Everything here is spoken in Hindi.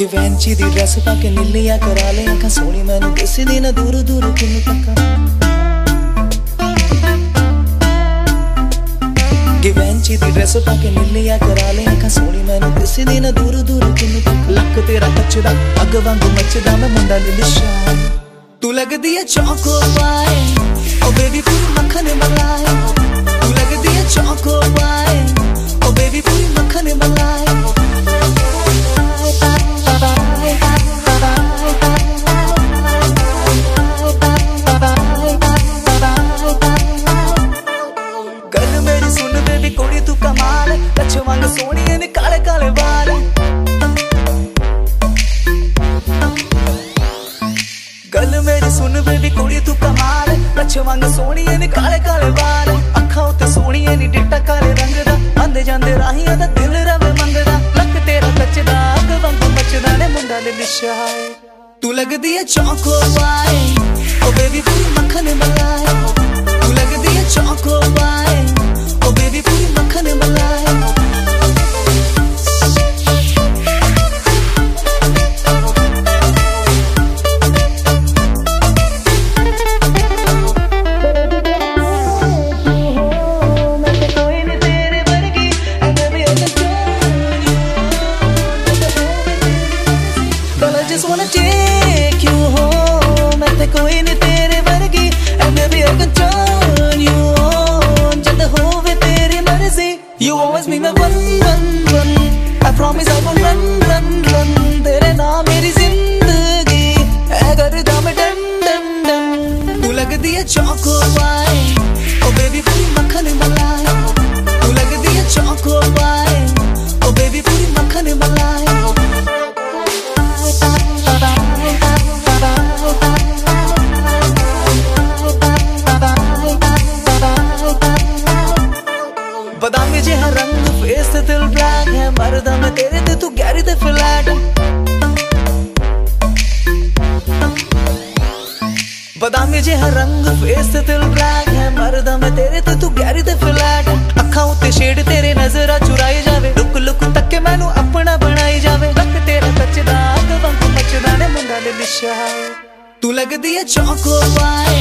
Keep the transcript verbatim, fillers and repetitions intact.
ਗਿਵੈਂਚੀ ਦੀ ਡਰੈਸ ਪਾ ਕੇ ਨੀਲੀਆਂ ਕਰਾ ਲੈ ਅੱਖਾਂ ਸੋਹਣੀ ਮੈਨੂੰ ਦਿਸਦੀ ਨਾ ਦੂਰ ਦੂਰ ਕਿਨੂੰ ਤੱਕਾਂ ਗਿਵੈਂਚੀ ਦੀ ਡਰੈਸ ਪਾ ਕੇ ਨੀਲੀਆਂ ਕਰਾ ਲੈ ਅੱਖਾਂ ਸੋਹਣੀ ਮੈਨੂੰ ਦਿਸਦੀ ਨਾ ਦੂਰ ਦੂਰ ਕਿਨੂੰ ਤੱਕਾਂ ਲੱਕ ਤੇਰਾ ਕੱਚਦਾ ਅੱਗ ਵਾਂਗੂ ਮੱਚਦਾ ਮੈਂ ਮੁੰਡਾ ਲਿਸ਼ਾ ਤੂੰ ਲੱਗਦੀ ਐ ਚੌਕੋ ਪਾਏ ਓ ਬੇਬੀ ਪੂਰੀ ਮੱਖਣ ਮਲਾਈ ਤੂੰ ਲੱਗਦੀ ਐ ਚੌਕੋ ਪਾਏ ਓ ਬੇਬੀ ਪੂਰੀ ਮੱਖਣ ਮਲਾਈ सोनिए ने काले काले बाल गल मेरी सुन बेबी कुड़ी तू कमाल लच्छे वांग सोनिए ने काले काले बाल अखा उत्ते सोनिए नी डिट्टा काले रंग दा आंदे जांदे राहियां दा दिल रवे मंगदा लक तेरा कच्चदा अग वांग मचदा ने मुंडा ले लिशा तू लगदी है चौको पाए ओ बेबी पूरी मक्खन मलाई तू लगदी है चौको पाए ओ बेबी पूरी मक्खन मलाई just wanna take you home मैं ते कोई नहीं तेरे वर्गी and baby I can turn you on जद होवे तेरी मर्जी you always be my one one one I promise I won't run run run तेरे नाम मेरी जिंदगी ऐ करदा मैं डन डन डन तू लगदी है चौको पाए ओ बेबी पूरी मक्खन मलाई तू लगदी है चौको पाए ओ बेबी पूरी मक्खन मलाई बदामी जिहा रंग फेस ते दिल ब्लैक है मरदा मैं तेरे ते तू गहरी ते फ्लैट बदामी जिहा रंग फेस ते दिल ब्लैक है मरदा मैं तेरे ते तू गहरी ते फ्लैट अखां उत्ते शेड तेरे नजरा चुराई जावे लुक लुक तक मैनू अपना बनाई जावे लक तेरा कच्चदा अग वांगू मचदा ने मुंडा ले लिशा तू लगदी है चौको पाए